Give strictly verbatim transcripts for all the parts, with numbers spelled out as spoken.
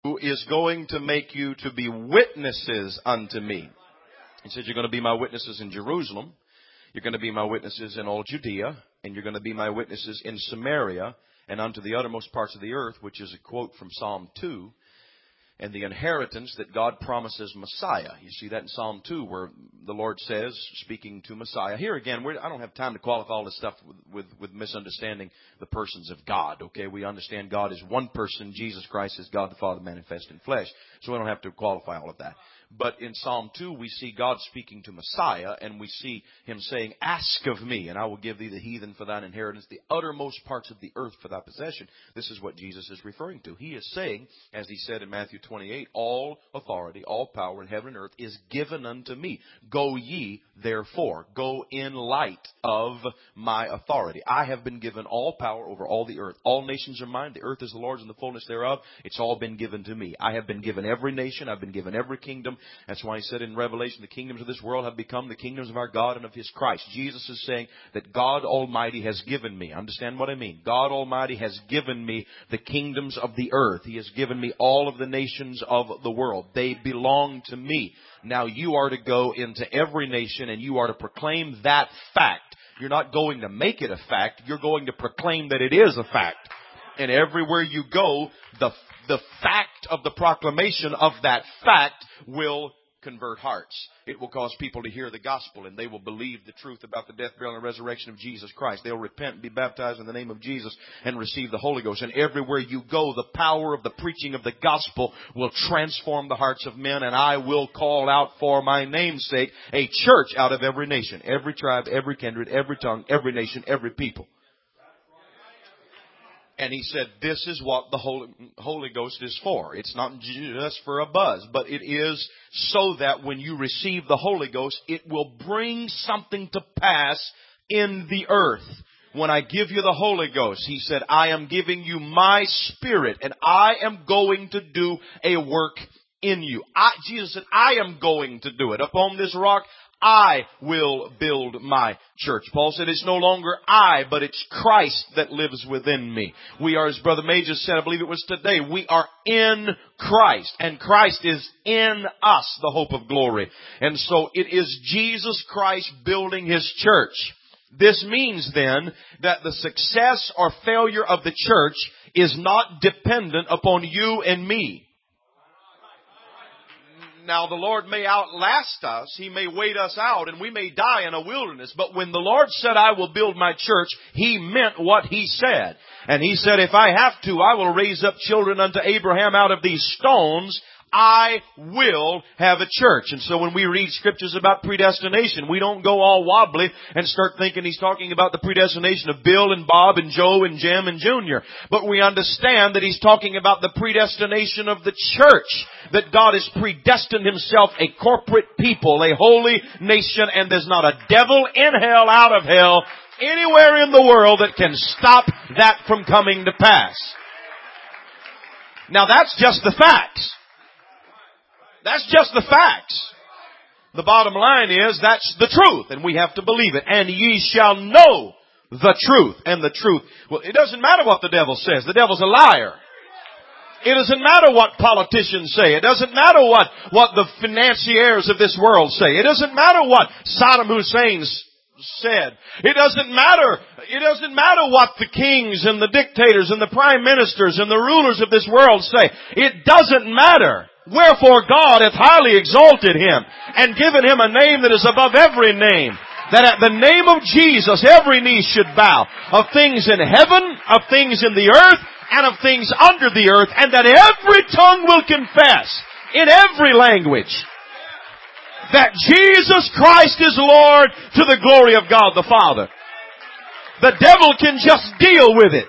who is going to make you to be witnesses unto me. He said, you're going to be my witnesses in Jerusalem. You're going to be my witnesses in all Judea. And you're going to be my witnesses in Samaria and unto the uttermost parts of the earth, which is a quote from Psalm two. And the inheritance that God promises Messiah. You see that in Psalm two where the Lord says, speaking to Messiah. Here again, we're, I don't have time to qualify all this stuff with, with, with misunderstanding the persons of God. Okay, we understand God is one person. Jesus Christ is God the Father manifest in flesh. So we don't have to qualify all of that. But in Psalm two, we see God speaking to Messiah, and we see Him saying, ask of me, and I will give thee the heathen for thine inheritance, the uttermost parts of the earth for thy possession. This is what Jesus is referring to. He is saying, as He said in Matthew twenty-eight, all authority, all power in heaven and earth is given unto me. Go ye, therefore. Go in light of my authority. I have been given all power over all the earth. All nations are mine. The earth is the Lord's and the fullness thereof. It's all been given to me. I have been given every nation. I've been given every kingdom. That's why He said in Revelation, the kingdoms of this world have become the kingdoms of our God and of His Christ. Jesus is saying that God Almighty has given me. Understand what I mean? God Almighty has given me the kingdoms of the earth. He has given me all of the nations of the world. They belong to me. Now you are to go into every nation and you are to proclaim that fact. You're not going to make it a fact. You're going to proclaim that it is a fact. And everywhere you go, the the fact of the proclamation of that fact will convert hearts. It will cause people to hear the gospel, and they will believe the truth about the death, burial, and resurrection of Jesus Christ. They'll repent and be baptized in the name of Jesus and receive the Holy Ghost. And everywhere you go, the power of the preaching of the gospel will transform the hearts of men, and I will call out for my name's sake a church out of every nation, every tribe, every kindred, every tongue, every nation, every people. And He said, this is what the Holy, Holy Ghost is for. It's not just for a buzz, but it is so that when you receive the Holy Ghost, it will bring something to pass in the earth. When I give you the Holy Ghost, He said, I am giving you my Spirit, and I am going to do a work in you. I, Jesus said, I am going to do it. Upon this rock, I will build my church. Paul said it's no longer I, but it's Christ that lives within me. We are, as Brother Major said, I believe it was today, we are in Christ, and Christ is in us, the hope of glory. And so it is Jesus Christ building His church. This means then that the success or failure of the church is not dependent upon you and me. Now, the Lord may outlast us. He may wait us out, and we may die in a wilderness. But when the Lord said, I will build my church, He meant what He said. And He said, if I have to, I will raise up children unto Abraham out of these stones. I will have a church. And so when we read scriptures about predestination, we don't go all wobbly and start thinking He's talking about the predestination of Bill and Bob and Joe and Jim and Junior. But we understand that He's talking about the predestination of the church. That God has predestined Himself a corporate people, a holy nation, and there's not a devil in hell, out of hell, anywhere in the world that can stop that from coming to pass. Now that's just the facts. That's just the facts. The bottom line is that's the truth, and we have to believe it. And ye shall know the truth. And the truth. Well, it doesn't matter what the devil says. The devil's a liar. It doesn't matter what politicians say. It doesn't matter what, what the financiers of this world say. It doesn't matter what Saddam Hussein said. It doesn't matter. It doesn't matter what the kings and the dictators and the prime ministers and the rulers of this world say. It doesn't matter. Wherefore God hath highly exalted Him and given Him a name that is above every name, that at the name of Jesus every knee should bow, of things in heaven, of things in the earth, and of things under the earth, and that every tongue will confess in every language that Jesus Christ is Lord, to the glory of God the Father. The devil can just deal with it.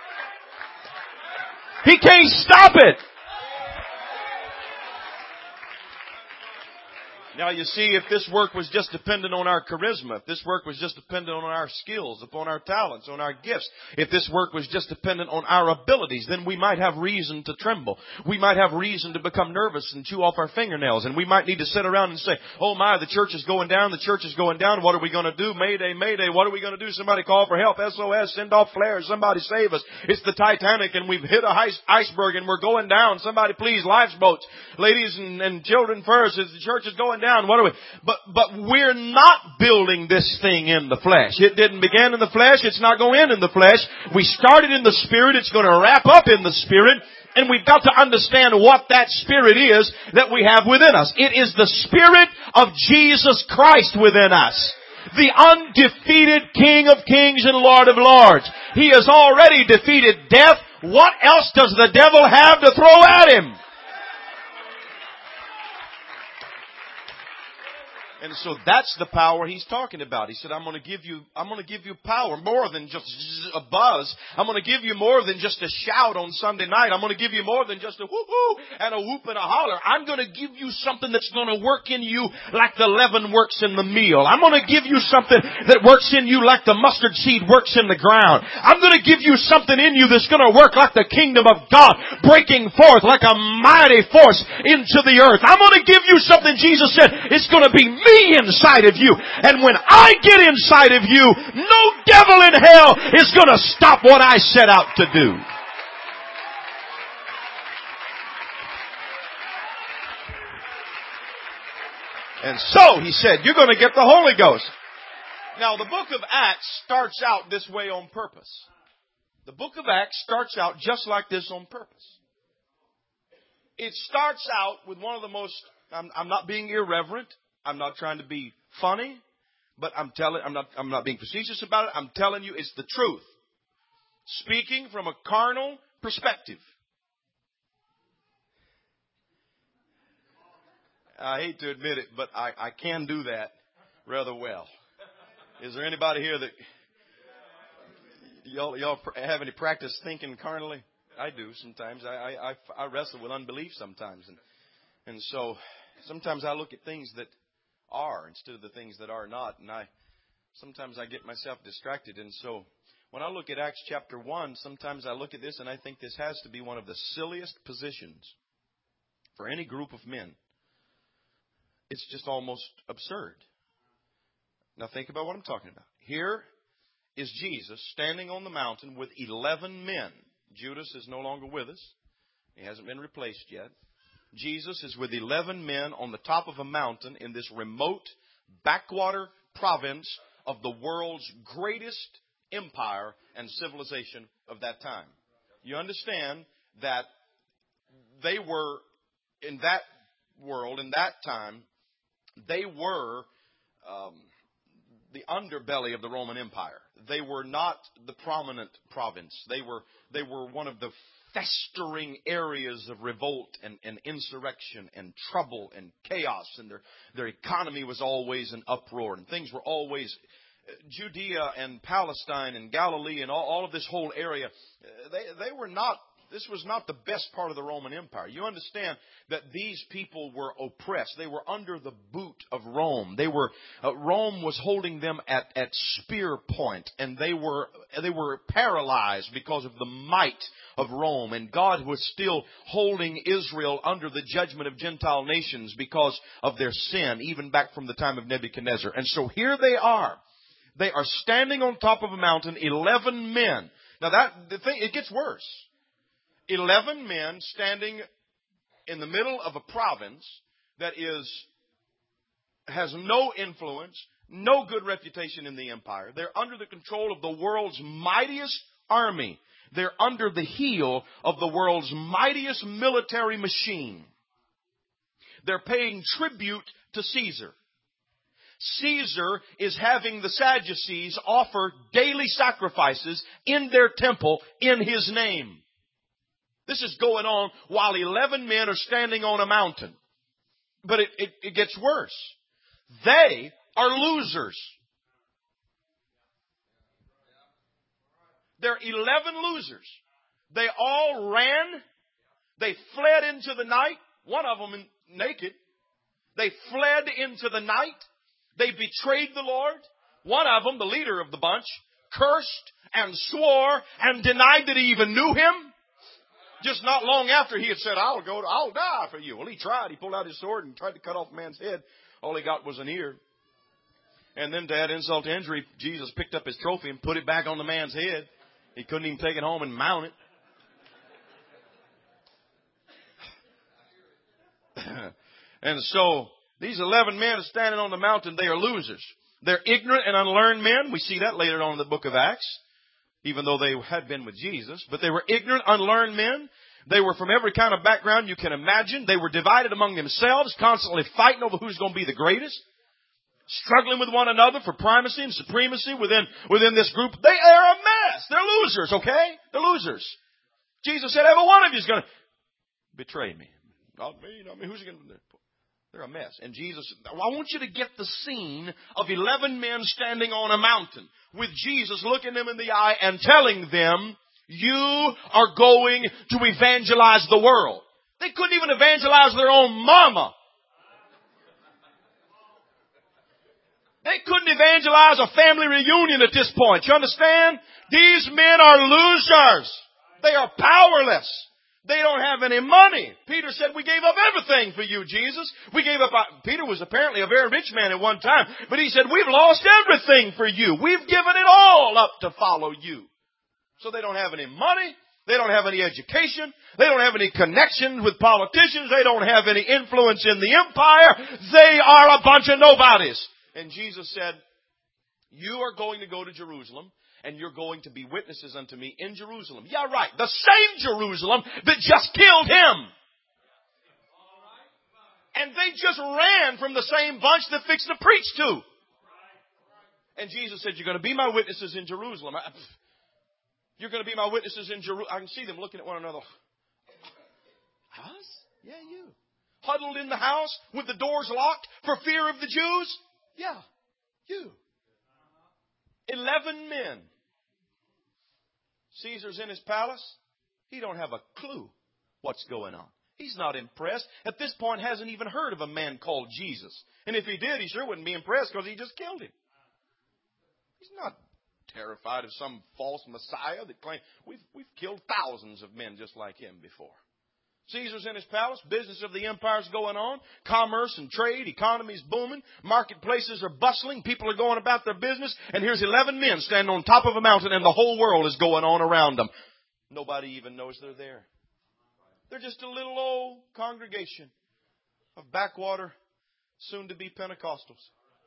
He can't stop it. Now you see, if this work was just dependent on our charisma, if this work was just dependent on our skills, upon our talents, on our gifts, if this work was just dependent on our abilities, then we might have reason to tremble. We might have reason to become nervous and chew off our fingernails. And we might need to sit around and say, oh my, the church is going down, the church is going down. What are we going to do? Mayday, mayday. What are we going to do? Somebody call for help. S O S, send off flares. Somebody save us. It's the Titanic and we've hit a ice, iceberg and we're going down. Somebody please, lifeboats. Ladies and, and children first, as the church is going down. What are we? But, but we're not building this thing in the flesh. It didn't begin in the flesh. It's not going to end in the flesh. We started in the Spirit. It's going to wrap up in the Spirit. And we've got to understand what that Spirit is that we have within us. It is the Spirit of Jesus Christ within us. The undefeated King of Kings and Lord of Lords. He has already defeated death. What else does the devil have to throw at him? And so that's the power he's talking about. He said, I'm going to give you, I'm going to give you power more than just a buzz. I'm going to give you more than just a shout on Sunday night. I'm going to give you more than just a whoo-hoo and a whoop and a holler. I'm going to give you something that's going to work in you like the leaven works in the meal. I'm going to give you something that works in you like the mustard seed works in the ground. I'm going to give you something in you that's going to work like the kingdom of God breaking forth like a mighty force into the earth. I'm going to give you something, Jesus said, it's going to be me inside of you. And when I get inside of you, no devil in hell is going to stop what I set out to do. And so, he said, you're going to get the Holy Ghost. Now, the book of Acts starts out this way on purpose. The book of Acts starts out just like this on purpose. It starts out with one of the most, I'm, I'm not being irreverent. I'm not trying to be funny, but I'm telling, I'm not, I'm not being facetious about it. I'm telling you it's the truth. Speaking from a carnal perspective. I hate to admit it, but I, I can do that rather well. Is there anybody here that y'all, y'all have any practice thinking carnally? I do sometimes. I, I, I, I wrestle with unbelief sometimes. And, and so sometimes I look at things that are instead of the things that are not. And I sometimes I get myself distracted. And so when I look at Acts chapter one, sometimes I look at this and I think this has to be one of the silliest positions for any group of men. It's just almost absurd. Now think about what I'm talking about. Here is Jesus standing on the mountain with eleven men. Judas is no longer with us. He hasn't been replaced yet. Jesus is with eleven men on the top of a mountain in this remote backwater province of the world's greatest empire and civilization of that time. You understand that they were, in that world, in that time, they were um, the underbelly of the Roman Empire. They were not the prominent province. They were, they were one of the festering areas of revolt and, and insurrection and trouble and chaos, and their their economy was always in uproar, and things were always Judea and Palestine and Galilee and all, all of this whole area. They they were not. This was not the best part of the Roman Empire. You understand that these people were oppressed. They were under the boot of Rome. They were uh, Rome was holding them at, at spear point, and they were they were paralyzed because of the might of Rome. And God was still holding Israel under the judgment of Gentile nations because of their sin, even back from the time of Nebuchadnezzar. And so here they are. They are standing on top of a mountain, eleven men. Now that the thing, it gets worse. Eleven men standing in the middle of a province that is has no influence, no good reputation in the empire. They're under the control of the world's mightiest army. They're under the heel of the world's mightiest military machine. They're paying tribute to Caesar. Caesar is having the Sadducees offer daily sacrifices in their temple in his name. This is going on while eleven men are standing on a mountain. But it, it, it gets worse. They are losers. They're eleven losers. They all ran. They fled into the night. One of them naked. They fled into the night. They betrayed the Lord. One of them, the leader of the bunch, cursed and swore and denied that he even knew him. Just not long after he had said, I'll go, I'll die for you. Well, he tried. He pulled out his sword and tried to cut off a man's head. All he got was an ear. And then to add insult to injury, Jesus picked up his trophy and put it back on the man's head. He couldn't even take it home and mount it. And so these eleven men standing on the mountain, they are losers. They're ignorant and unlearned men. We see that later on in the book of Acts, even though they had been with Jesus. But they were ignorant, unlearned men. They were from every kind of background you can imagine. They were divided among themselves, constantly fighting over who's going to be the greatest. Struggling with one another for primacy and supremacy within, within this group. They are a mess. They're losers, okay? They're losers. Jesus said, every one of you is going to betray me. Not me, not me. Who's going to do? They're a mess. And Jesus, I want you to get the scene of eleven men standing on a mountain with Jesus looking them in the eye and telling them, you are going to evangelize the world. They couldn't even evangelize their own mama. They couldn't evangelize a family reunion at this point. You understand? These men are losers. They are powerless. They don't have any money. Peter said, we gave up everything for you, Jesus. We gave up, Peter was apparently a very rich man at one time, but he said, we've lost everything for you. We've given it all up to follow you. So they don't have any money. They don't have any education. They don't have any connections with politicians. They don't have any influence in the empire. They are a bunch of nobodies. And Jesus said, you are going to go to Jerusalem, and you're going to be witnesses unto me in Jerusalem. Yeah, right. The same Jerusalem that just killed him. And they just ran from the same bunch that fixed to preach to. And Jesus said, you're going to be my witnesses in Jerusalem. You're going to be my witnesses in Jerusalem. I can see them looking at one another. Us? Yeah, you. Huddled in the house with the doors locked for fear of the Jews? Yeah, you. Eleven men. Caesar's in his palace. He don't have a clue what's going on. He's not impressed. At this point, hasn't even heard of a man called Jesus. And if he did, he sure wouldn't be impressed because he just killed him. He's not terrified of some false Messiah that claims. We've, we've killed thousands of men just like him before. Caesar's in his palace. Business of the empire's going on. Commerce and trade. Economy's booming. Marketplaces are bustling. People are going about their business. And here's eleven men standing on top of a mountain and the whole world is going on around them. Nobody even knows they're there. They're just a little old congregation of backwater, soon-to-be Pentecostals.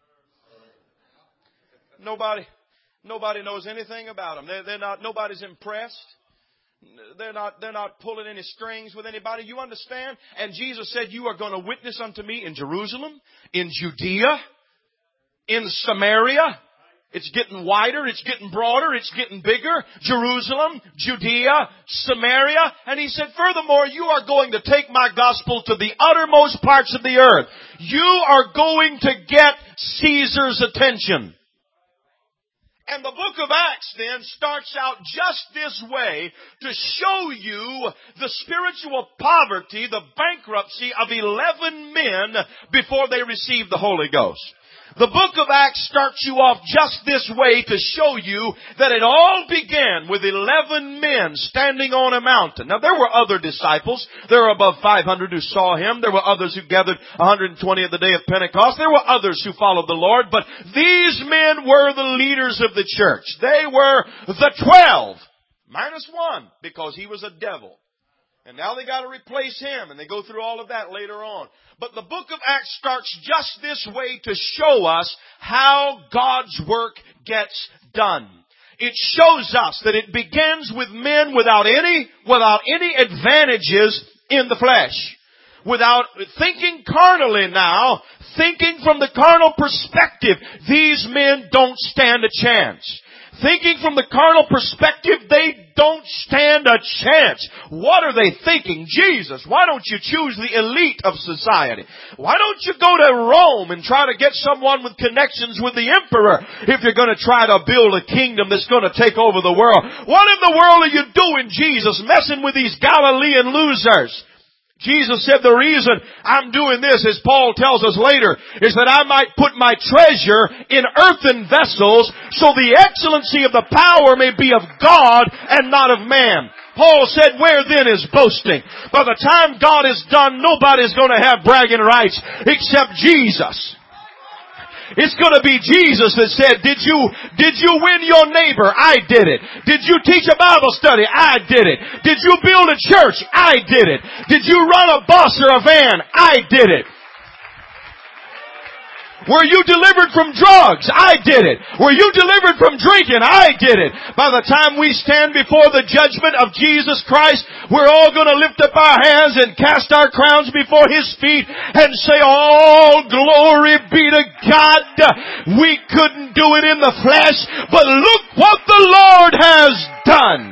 Nobody, nobody knows anything about them. They're, they're not. Nobody's impressed. They're not, they're not pulling any strings with anybody. You understand? And Jesus said, you are going to witness unto me in Jerusalem, in Judea, in Samaria. It's getting wider. It's getting broader. It's getting bigger. Jerusalem, Judea, Samaria. And he said, furthermore, you are going to take my gospel to the uttermost parts of the earth. You are going to get Caesar's attention. And the book of Acts then starts out just this way to show you the spiritual poverty, the bankruptcy of eleven men before they received the Holy Ghost. The book of Acts starts you off just this way to show you that it all began with eleven men standing on a mountain. Now there were other disciples. There were above five hundred who saw him. There were others who gathered one hundred twenty at the day of Pentecost. There were others who followed the Lord. But these men were the leaders of the church. They were the twelve. Minus one, because he was a devil. And now they got to replace him, and they go through all of that later on. But the book of Acts starts just this way to show us how God's work gets done. It shows us that it begins with men without any, without any advantages in the flesh. Without thinking carnally now, thinking from the carnal perspective, these men don't stand a chance. Thinking from the carnal perspective, they don't stand a chance. What are they thinking? Jesus, why don't you choose the elite of society? Why don't you go to Rome and try to get someone with connections with the emperor if you're going to try to build a kingdom that's going to take over the world? What in the world are you doing, Jesus, messing with these Galilean losers? Jesus said the reason I'm doing this, as Paul tells us later, is that I might put my treasure in earthen vessels so the excellency of the power may be of God and not of man. Paul said, where then is boasting? By the time God is done, nobody's going to have bragging rights except Jesus. It's going to be Jesus that said, did you, did you win your neighbor? I did it. Did you teach a Bible study? I did it. Did you build a church? I did it. Did you run a bus or a van? I did it. Were you delivered from drugs? I did it. Were you delivered from drinking? I did it. By the time we stand before the judgment of Jesus Christ, we're all going to lift up our hands and cast our crowns before His feet and say, all glory be to God. We couldn't do it in the flesh, but look what the Lord has done.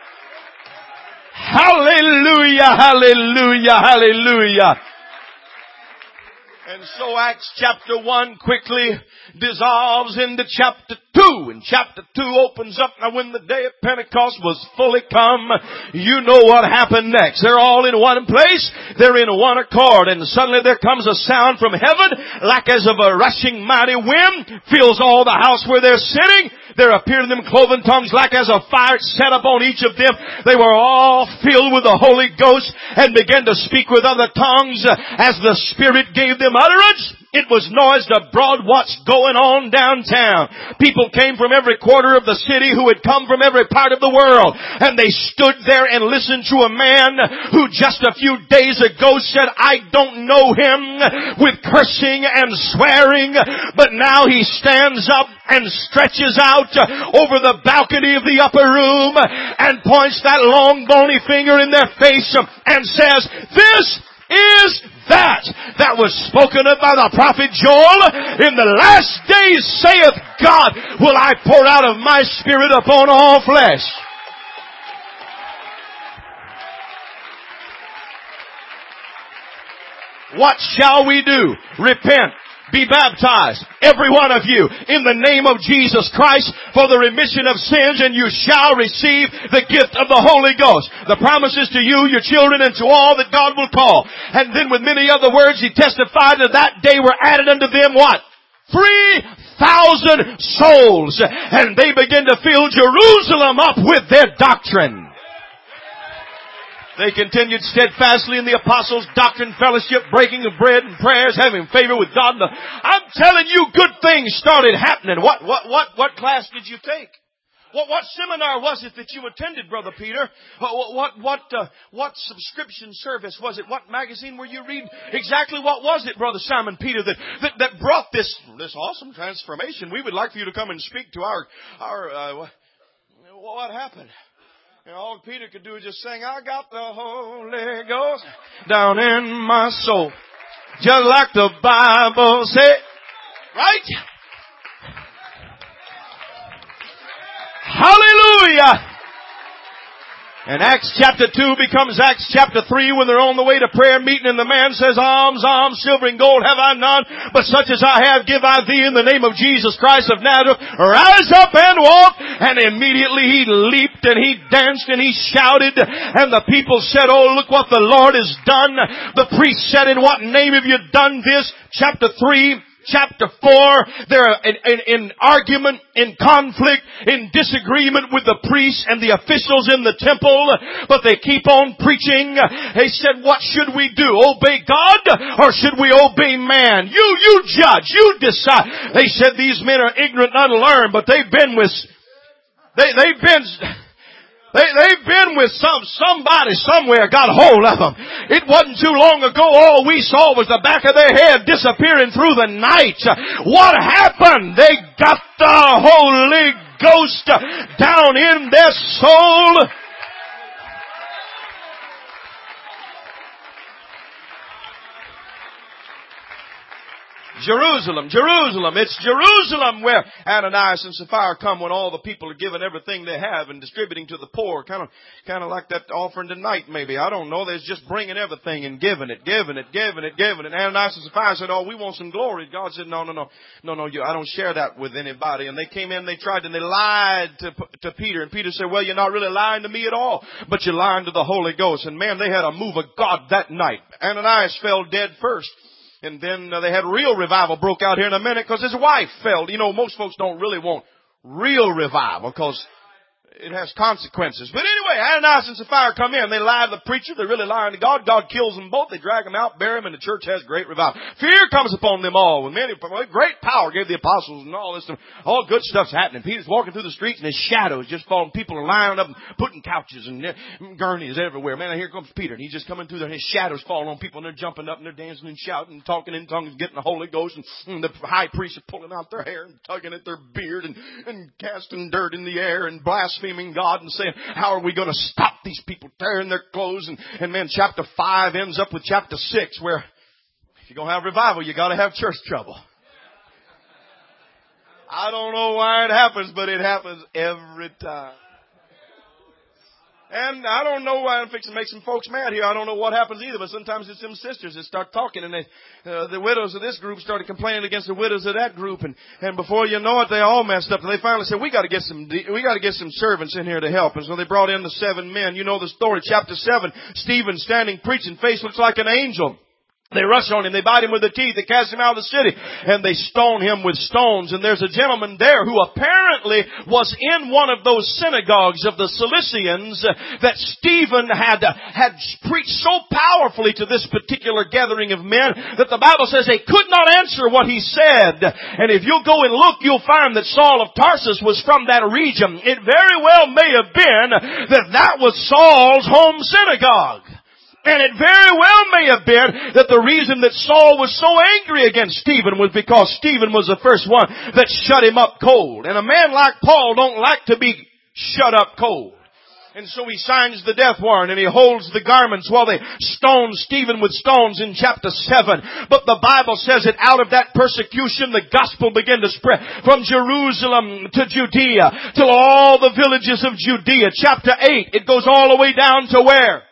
Hallelujah, hallelujah, hallelujah. And so Acts chapter one quickly dissolves into chapter two. And chapter two opens up. Now when the day of Pentecost was fully come, you know what happened next. They're all in one place. They're in one accord. And suddenly there comes a sound from heaven like as of a rushing mighty wind. Fills all the house where they're sitting. There appeared to them cloven tongues like as a fire set upon each of them. They were all filled with the Holy Ghost and began to speak with other tongues as the Spirit gave them utterance. It was noised abroad what's going on downtown. People came from every quarter of the city who had come from every part of the world. And they stood there and listened to a man who just a few days ago said, I don't know him, with cursing and swearing. But now he stands up and stretches out over the balcony of the upper room and points that long bony finger in their face and says, this is that that was spoken of by the prophet Joel. In the last days, saith God, will I pour out of my Spirit upon all flesh. What shall we do? Repent. Be baptized, every one of you, in the name of Jesus Christ for the remission of sins, and you shall receive the gift of the Holy Ghost. The promises to you, your children, and to all that God will call. And then with many other words, He testified that that day were added unto them what? Three thousand souls. And they began to fill Jerusalem up with their doctrine. They continued steadfastly in the apostles' doctrine, fellowship, breaking of bread and prayers, having favor with God. I'm telling you, good things started happening. What, what, what, what class did you take? What, what seminar was it that you attended, Brother Peter? What, what, what, uh, what subscription service was it? What magazine were you reading? Exactly what was it, Brother Simon Peter, that, that, that brought this, this awesome transformation? We would like for you to come and speak to our, our, uh, what happened? You know, all Peter could do is just sing, I got the Holy Ghost down in my soul. Just like the Bible said. Right? Hallelujah! And Acts chapter two becomes Acts chapter three when they're on the way to prayer meeting and the man says, alms, alms, silver and gold have I none, but such as I have give I thee in the name of Jesus Christ of Nazareth. Rise up and walk. And immediately he leaped and he danced and he shouted. And the people said, oh, look what the Lord has done. The priest said, in what name have you done this? Chapter three. Chapter four, they're in, in, in argument, in conflict, in disagreement with the priests and the officials in the temple, but they keep on preaching. They said, what should we do? Obey God or should we obey man? You, you judge, you decide. They said these men are ignorant and unlearned, but they've been with, they, they've been, They, they've been with some, somebody somewhere got hold of them. It wasn't too long ago all we saw was the back of their head disappearing through the night. What happened? They got the Holy Ghost down in their soul. Jerusalem, Jerusalem. It's Jerusalem where Ananias and Sapphira come when all the people are giving everything they have and distributing to the poor. Kind of, kind of like that offering tonight, maybe. I don't know. They're just bringing everything and giving it, giving it, giving it, giving it. And Ananias and Sapphira said, oh, we want some glory. God said, no, no, no, no, no, you, I don't share that with anybody. And they came in, they tried, and they lied to, to Peter. And Peter said, well, you're not really lying to me at all, but you're lying to the Holy Ghost. And man, they had a move of God that night. Ananias fell dead first. And then uh, they had real revival broke out here in a minute because his wife fell. You know, most folks don't really want real revival because it has consequences. But anyway, Ananias and Sapphira come in. They lie to the preacher. They're really lying to God. God kills them both. They drag them out, bury them, and the church has great revival. Fear comes upon them all. With many, great power gave the apostles and all this stuff. All good stuff's happening. Peter's walking through the streets and his shadows just falling. People are lining up and putting couches and gurneys everywhere. Man, here comes Peter. And he's just coming through there and his shadows falling on people and they're jumping up and they're dancing and shouting and talking in tongues and getting the Holy Ghost. And, and the high priests are pulling out their hair and tugging at their beard and, and casting dirt in the air and blaspheming God and saying, how are we going to stop these people tearing their clothes? And, and man, chapter five ends up with chapter six where if you're going to have revival, you got to have church trouble. I don't know why it happens, but it happens every time. And I don't know why I'm fixing to make some folks mad here. I don't know what happens either, but sometimes it's them sisters that start talking and they, uh, the widows of this group started complaining against the widows of that group and, and before you know it, they all messed up. And they finally said, we gotta get some, we gotta get some servants in here to help. And so they brought in the seven men. You know the story, chapter seven, Stephen standing preaching, face looks like an angel. They rush on him, they bite him with their teeth, they cast him out of the city, and they stone him with stones. And there's a gentleman there who apparently was in one of those synagogues of the Cilicians that Stephen had, had preached so powerfully to this particular gathering of men that the Bible says they could not answer what he said. And if you'll go and look, you'll find that Saul of Tarsus was from that region. It very well may have been that that was Saul's home synagogue. And it very well may have been that the reason that Saul was so angry against Stephen was because Stephen was the first one that shut him up cold. And a man like Paul don't like to be shut up cold. And so he signs the death warrant and he holds the garments while they stone Stephen with stones in chapter seven. But the Bible says that out of that persecution, the gospel began to spread from Jerusalem to Judea to all the villages of Judea. Chapter eight, it goes all the way down to where?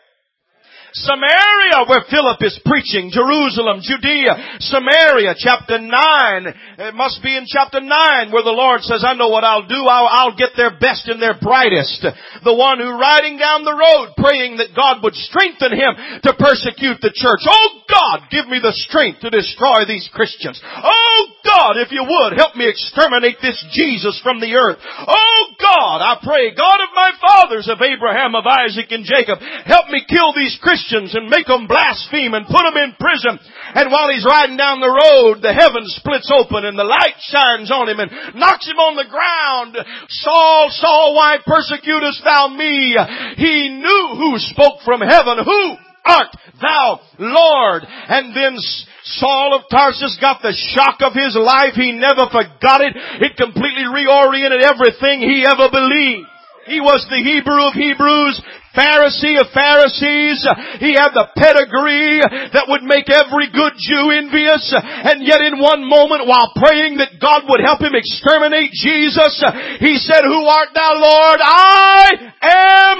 Samaria, where Philip is preaching. Jerusalem, Judea, Samaria, chapter nine. It must be in chapter nine where the Lord says, I know what I'll do. I'll, I'll get their best and their brightest. The one who riding down the road praying that God would strengthen him to persecute the church. Oh God, give me the strength to destroy these Christians. Oh God, if you would, help me exterminate this Jesus from the earth. Oh God, I pray, God of my fathers, of Abraham, of Isaac, and Jacob, help me kill these Christians and make them blaspheme and put them in prison. And while he's riding down the road, the heavens splits open and the light shines on him and knocks him on the ground. Saul, Saul, why persecutest thou me? He knew who spoke from heaven. Who art thou, Lord? And then Saul of Tarsus got the shock of his life. He never forgot it. It completely reoriented everything he ever believed. He was the Hebrew of Hebrews, Pharisee of Pharisees. He had the pedigree that would make every good Jew envious. And yet in one moment, while praying that God would help him exterminate Jesus, he said, who art thou, Lord? I am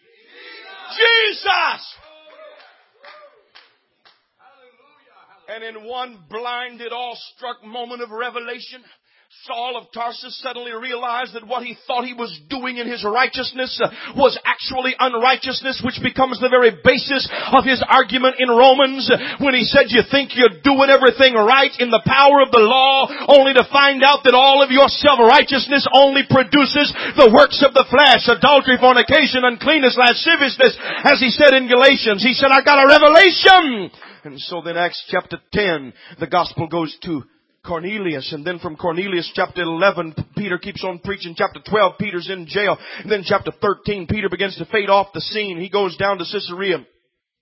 Jesus. And in one blinded, awestruck moment of revelation, Saul of Tarsus suddenly realized that what he thought he was doing in his righteousness uh, was actually unrighteousness, which becomes the very basis of his argument in Romans when he said, you think you're doing everything right in the power of the law, only to find out that all of your self-righteousness only produces the works of the flesh, adultery, fornication, uncleanness, lasciviousness. As he said in Galatians, he said, I got a revelation. And so then Acts chapter ten, the gospel goes to Cornelius, and then from Cornelius chapter eleven, Peter keeps on preaching. Chapter twelve, Peter's in jail. And then chapter thirteen, Peter begins to fade off the scene. He goes down to Caesarea.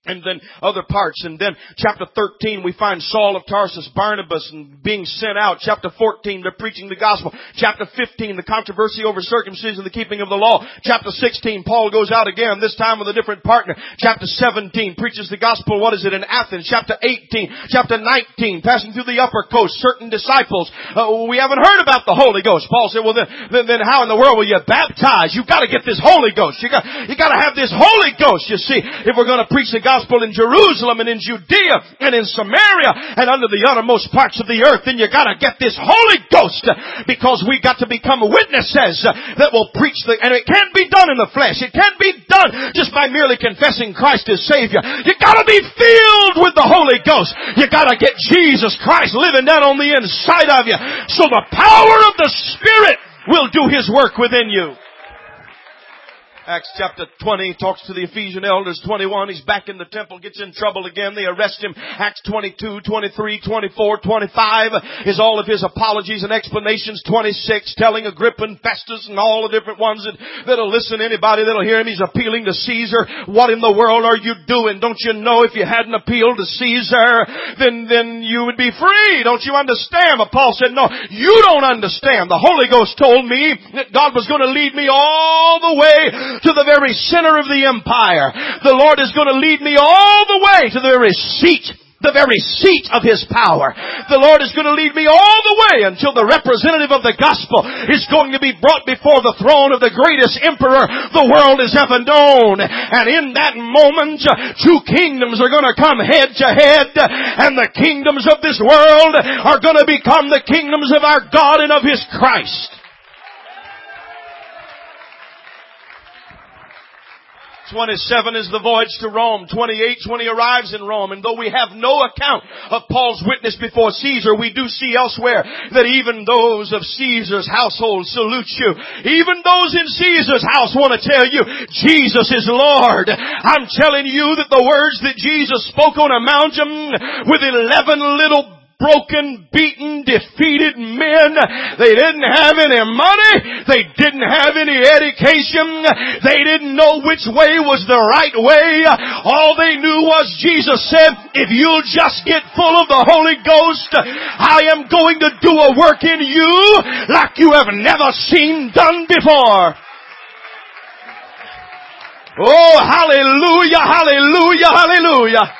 And then other parts. And then chapter thirteen, we find Saul of Tarsus, Barnabas, and being sent out. Chapter fourteen, they're preaching the gospel. Chapter fifteen, the controversy over circumcision and the keeping of the law. Chapter sixteen, Paul goes out again, this time with a different partner. Chapter seventeen, preaches the gospel, what is it, in Athens. Chapter eighteen, chapter nineteen, passing through the upper coast, certain disciples. Uh, we haven't heard about the Holy Ghost. Paul said, well then, then, then how in the world will you baptize? You've got to get this Holy Ghost. You got, you got to have this Holy Ghost, you see, if we're going to preach the gospel in Jerusalem and in Judea and in Samaria and under the uttermost parts of the earth, then you gotta get this Holy Ghost, because we got to become witnesses that will preach the, and it can't be done in the flesh. It can't be done just by merely confessing Christ as Savior. You gotta be filled with the Holy Ghost. You gotta get Jesus Christ living down on the inside of you, so the power of the Spirit will do His work within you. Acts chapter twenty talks to the Ephesian elders. twenty-one, he's back in the temple, gets in trouble again. They arrest him. Acts twenty-two, twenty-three, twenty-four, twenty-five is all of his apologies and explanations. twenty-six, telling Agrippa and Festus and all the different ones that, that'll listen, anybody that'll hear him. He's appealing to Caesar. What in the world are you doing? Don't you know if you hadn't appealed to Caesar, then, then you would be free? Don't you understand? But Paul said, no, you don't understand. The Holy Ghost told me that God was going to lead me all the way to the very center of the empire. The Lord is going to lead me all the way to the very seat, the very seat of His power. The Lord is going to lead me all the way until the representative of the gospel is going to be brought before the throne of the greatest emperor the world has ever known. And in that moment, two kingdoms are going to come head to head, and the kingdoms of this world are going to become the kingdoms of our God and of His Christ. twenty-seven is the voyage to Rome. twenty-eight, when he arrives in Rome. And though we have no account of Paul's witness before Caesar, we do see elsewhere that even those of Caesar's household salute you. Even those in Caesar's house want to tell you, Jesus is Lord. I'm telling you that the words that Jesus spoke on a mountain with eleven little broken, beaten, defeated men. They didn't have any money. They didn't have any education. They didn't know which way was the right way. All they knew was Jesus said, if you'll just get full of the Holy Ghost, I am going to do a work in you like you have never seen done before. Oh, hallelujah, hallelujah, hallelujah.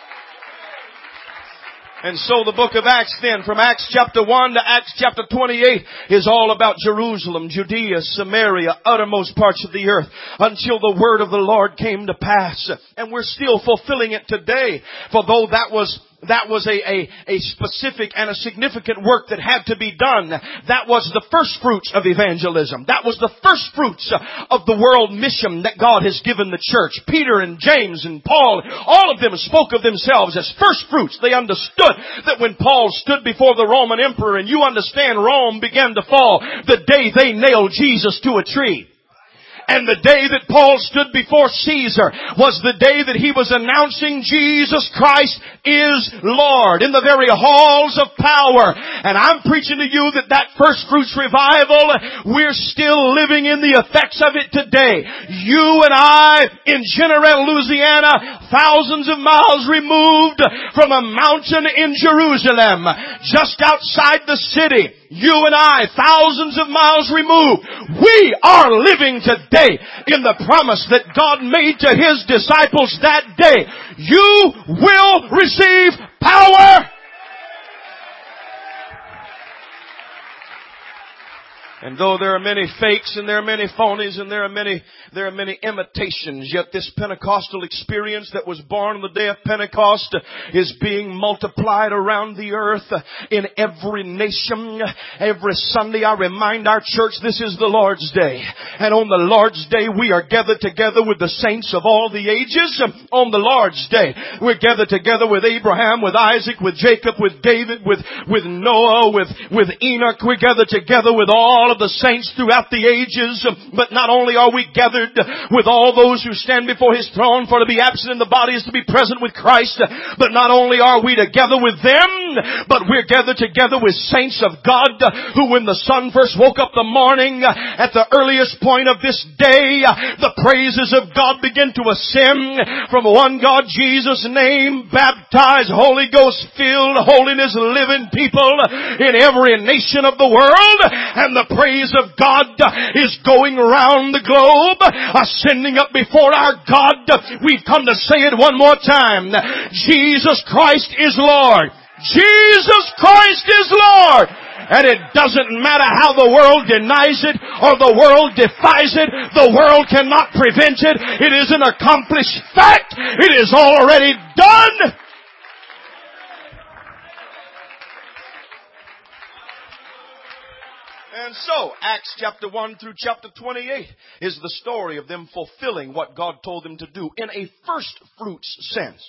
And so the book of Acts then, from Acts chapter one to Acts chapter twenty-eight, is all about Jerusalem, Judea, Samaria, uttermost parts of the earth, until the word of the Lord came to pass. And we're still fulfilling it today. For though that was That was a, a, a specific and a significant work that had to be done. That was the first fruits of evangelism. That was the first fruits of the world mission that God has given the church. Peter and James and Paul, all of them spoke of themselves as first fruits. They understood that when Paul stood before the Roman emperor, and you understand Rome began to fall the day they nailed Jesus to a tree. And the day that Paul stood before Caesar was the day that he was announcing Jesus Christ is Lord in the very halls of power. And I'm preaching to you that that first fruits revival, we're still living in the effects of it today. You and I in General, Louisiana, thousands of miles removed from a mountain in Jerusalem, just outside the city. You and I, thousands of miles removed, we are living today in the promise that God made to His disciples that day. You will receive power. And though there are many fakes and there are many phonies and there are many, there are many imitations, yet this Pentecostal experience that was born on the day of Pentecost is being multiplied around the earth in every nation. Every Sunday I remind our church this is the Lord's Day. And on the Lord's Day we are gathered together with the saints of all the ages. On the Lord's Day we're gathered together with Abraham, with Isaac, with Jacob, with David, with, with Noah, with, with Enoch. We're gathered together with all of the saints throughout the ages. But not only are we gathered with all those who stand before His throne, for to be absent in the body is to be present with Christ, but not only are we together with them, but we're gathered together with saints of God who, when the sun first woke up the morning, at the earliest point of this day, the praises of God begin to ascend from one God, Jesus' name, baptized, Holy Ghost filled, holiness living people in every nation of the world, and the praise of God is going around the globe, ascending up before our God. We've come to say it one more time. Jesus Christ is Lord. Jesus Christ is Lord. And it doesn't matter how the world denies it or the world defies it. The world cannot prevent it. It is an accomplished fact. It is already done. And so, Acts chapter one through chapter twenty-eight is the story of them fulfilling what God told them to do in a first fruits sense.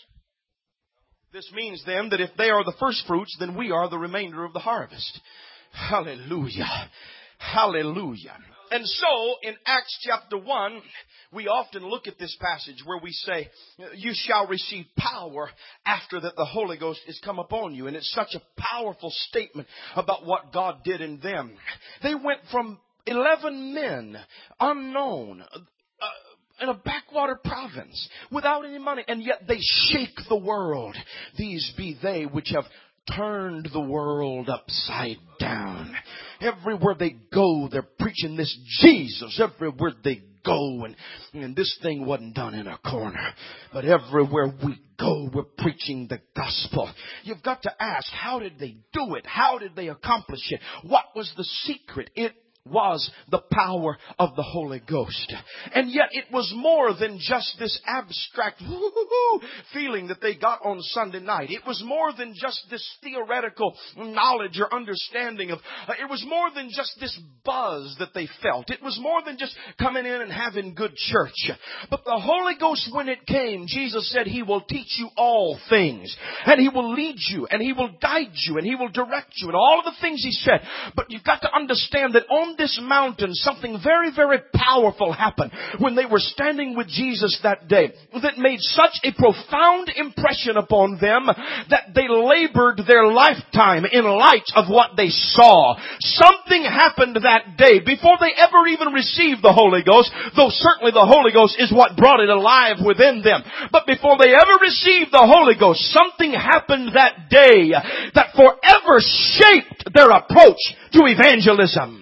This means then that if they are the first fruits, then we are the remainder of the harvest. Hallelujah. Hallelujah. And so, in Acts chapter one, we often look at this passage where we say, you shall receive power after that the Holy Ghost is come upon you. And it's such a powerful statement about what God did in them. They went from eleven men, unknown, uh, in a backwater province, without any money, and yet they shake the world. These be they which have turned the world upside down. Everywhere they go, they're preaching this Jesus. Everywhere they go, and, and this thing wasn't done in a corner. But everywhere we go, we're preaching the gospel. You've got to ask, how did they do it? How did they accomplish it? What was the secret? It was the power of the Holy Ghost. And yet it was more than just this abstract feeling that they got on Sunday night. It was more than just this theoretical knowledge or understanding of, uh, it was more than just this buzz that they felt. It was more than just coming in and having good church. But the Holy Ghost, when it came, Jesus said He will teach you all things. And He will lead you, and He will guide you, and He will direct you, and all of the things He said. But you've got to understand that on this mountain, something very, very powerful happened when they were standing with Jesus that day that made such a profound impression upon them that they labored their lifetime in light of what they saw. Something happened that day before they ever even received the Holy Ghost, though certainly the Holy Ghost is what brought it alive within them. But before they ever received the Holy Ghost, something happened that day that forever shaped their approach to evangelism.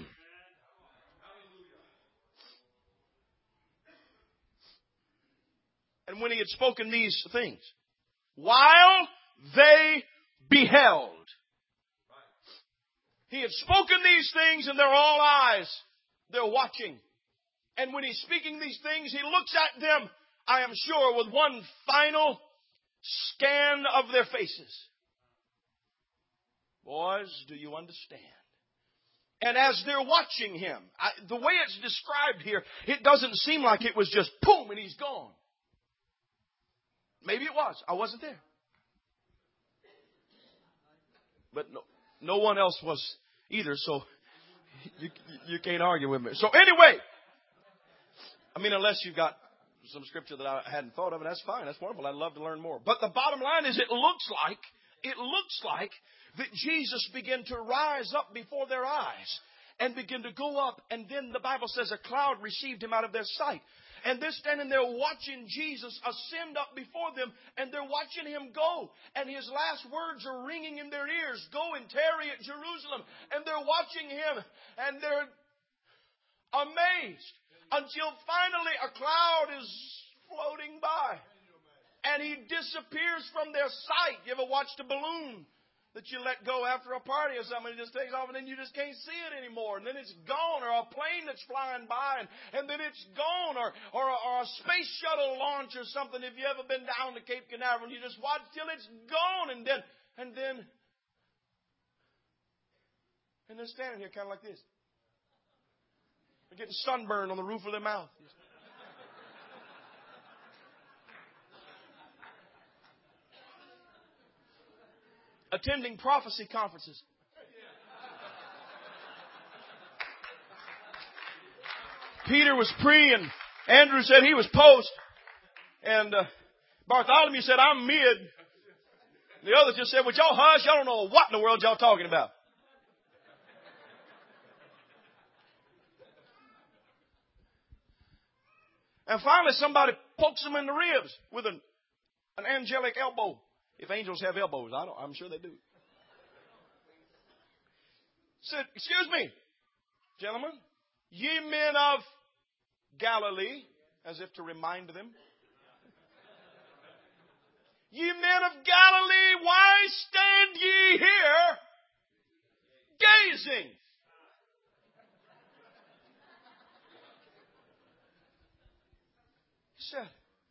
And when He had spoken these things, while they beheld, He had spoken these things and they're all eyes. They're watching. And when He's speaking these things, He looks at them, I am sure, with one final scan of their faces. Boys, do you understand? And as they're watching Him, I, the way it's described here, it doesn't seem like it was just boom and He's gone. Maybe it was. I wasn't there. But no, no one else was either, so you, you can't argue with me. So anyway, I mean, unless you've got some scripture that I hadn't thought of, and that's fine. That's wonderful. I'd love to learn more. But the bottom line is it looks like, it looks like that Jesus began to rise up before their eyes and begin to go up. And then the Bible says a cloud received Him out of their sight. And they're standing there watching Jesus ascend up before them, and they're watching Him go. And His last words are ringing in their ears, go and tarry at Jerusalem. And they're watching Him, and they're amazed until finally a cloud is floating by. And He disappears from their sight. You ever watched a balloon that you let go after a party or something, it just takes off and then you just can't see it anymore, and then it's gone, or a plane that's flying by and, and then it's gone, or, or, or a space shuttle launch or something. If you ever been down to Cape Canaveral, you just watch till it's gone, and then and then and they're standing here kind of like this. They're getting sunburned on the roof of their mouth. Attending prophecy conferences. Peter was pre, and Andrew said he was post, and uh, Bartholomew said I'm mid. The others just said, would y'all hush? Y'all don't know what in the world y'all talking about. And finally somebody pokes him in the ribs with an, an angelic elbow. If angels have elbows, I don't, I'm sure they do. Said, excuse me, gentlemen, ye men of Galilee, as if to remind them. Ye men of Galilee, why stand ye here gazing? He said,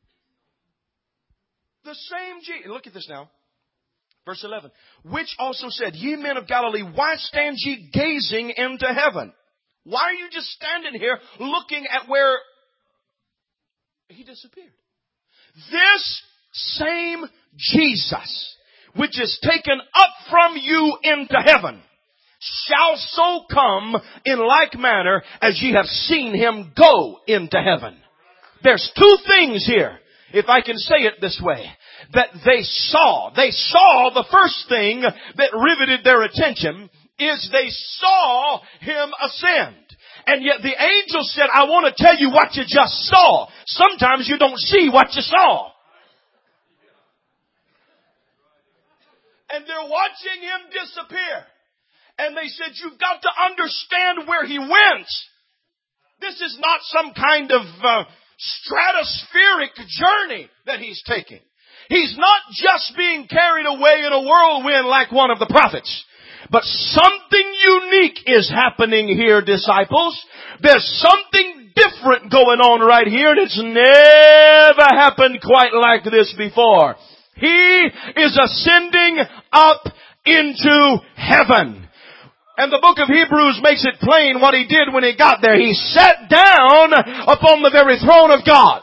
the same Jesus. Look at this now. Verse eleven. Which also said, ye men of Galilee, why stand ye gazing into heaven? Why are you just standing here looking at where he disappeared? This same Jesus, which is taken up from you into heaven, shall so come in like manner as ye have seen him go into heaven. There's two things here, if I can say it this way, that they saw. They saw the first thing that riveted their attention is they saw him ascend. And yet the angel said, I want to tell you what you just saw. Sometimes you don't see what you saw. And they're watching him disappear. And they said, you've got to understand where he went. This is not some kind of uh, stratospheric journey that he's taking. He's not just being carried away in a whirlwind like one of the prophets. But something unique is happening here, disciples. There's something different going on right here, and it's never happened quite like this before. He is ascending up into heaven. And the book of Hebrews makes it plain what he did when he got there. He sat down upon the very throne of God.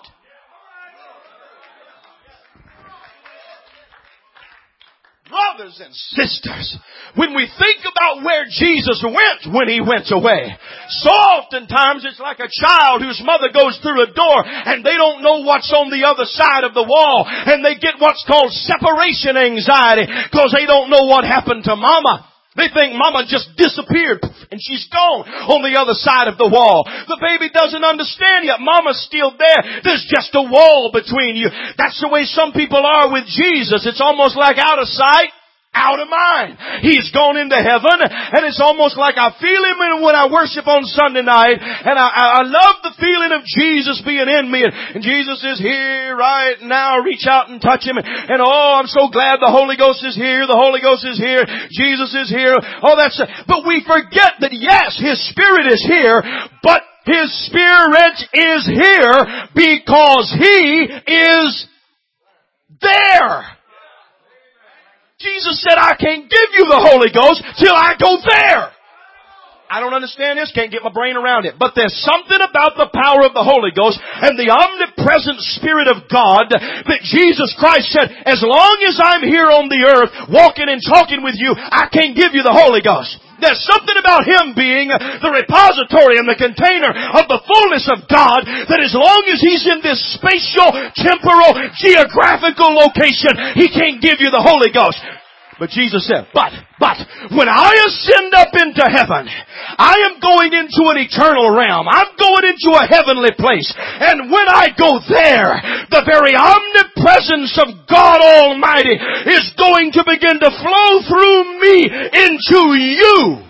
Brothers and sisters, when we think about where Jesus went when he went away, so oftentimes it's like a child whose mother goes through a door and they don't know what's on the other side of the wall, and they get what's called separation anxiety because they don't know what happened to mama. They think mama just disappeared and she's gone on the other side of the wall. The baby doesn't understand yet. Mama's still there. There's just a wall between you. That's the way some people are with Jesus. It's almost like out of sight, out of mind. He's gone into heaven, and it's almost like I feel him when I worship on Sunday night, and I, I love the feeling of Jesus being in me, and, and Jesus is here right now. Reach out and touch him, and, and oh, I'm so glad the Holy Ghost is here. The Holy Ghost is here. Jesus is here. Oh, that's, but we forget that yes, His Spirit is here, but His Spirit is here because He is there. Jesus said, I can't give you the Holy Ghost till I go there. I don't understand this, can't get my brain around it. But there's something about the power of the Holy Ghost and the omnipresent Spirit of God that Jesus Christ said, as long as I'm here on the earth walking and talking with you, I can't give you the Holy Ghost. There's something about Him being the repository and the container of the fullness of God that as long as He's in this spatial, temporal, geographical location, He can't give you the Holy Ghost. But Jesus said, but, but, when I ascend up into heaven, I am going into an eternal realm. I'm going into a heavenly place. And when I go there, the very omnipresence of God Almighty is going to begin to flow through me into you.